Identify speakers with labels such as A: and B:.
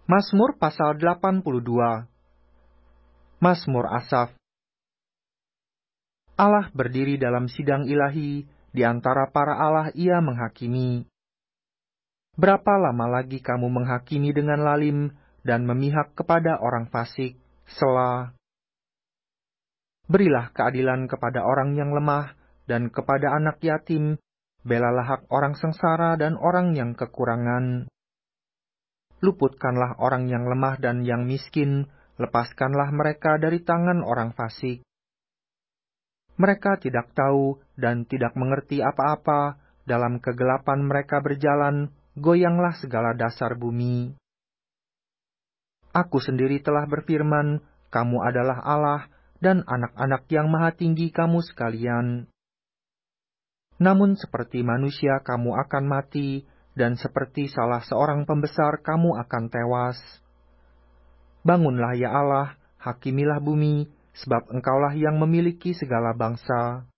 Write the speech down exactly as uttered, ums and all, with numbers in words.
A: Mazmur pasal delapan puluh dua. Mazmur Asaf. Allah berdiri dalam sidang ilahi, di antara para Allah ia menghakimi. Berapa lama lagi kamu menghakimi dengan lalim, dan memihak kepada orang fasik, Selah? Berilah keadilan kepada orang yang lemah, dan kepada anak yatim, belalah hak orang sengsara dan orang yang kekurangan. Luputkanlah orang yang lemah dan yang miskin, lepaskanlah mereka dari tangan orang fasik. Mereka tidak tahu dan tidak mengerti apa-apa, dalam kegelapan mereka berjalan, goyanglah segala dasar bumi. Aku sendiri telah berfirman, kamu adalah Allah, dan anak-anak yang maha tinggi kamu sekalian. Namun seperti manusia kamu akan mati, dan seperti salah seorang pembesar kamu akan tewas. Bangunlah ya Allah, hakimilah bumi, sebab Engkaulah yang memiliki segala bangsa.